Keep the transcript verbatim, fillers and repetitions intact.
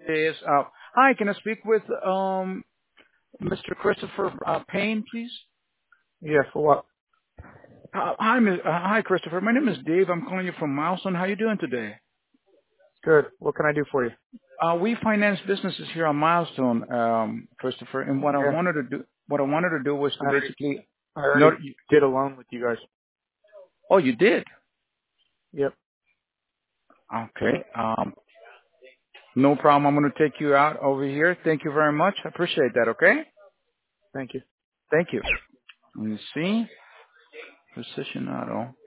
Yes. Uh, hi, can I speak with um, Mister Christopher uh, Payne, please? Yeah, for what? Uh, hi, Miz- uh, hi, Christopher. My name is Dave. I'm calling you from Milestone. How you doing today? Good. What can I do for you? Uh, we finance businesses here on Milestone, um, Christopher. And what I Yeah, wanted to do, what I wanted to do was I to already, basically, I not. already did a loan with you guys. Oh, you did. Yep. Okay. Um, no problem. I'm going to take you out over here. Thank you very much. I appreciate that. Okay. Thank you. Thank you. Let me see. Precision Auto.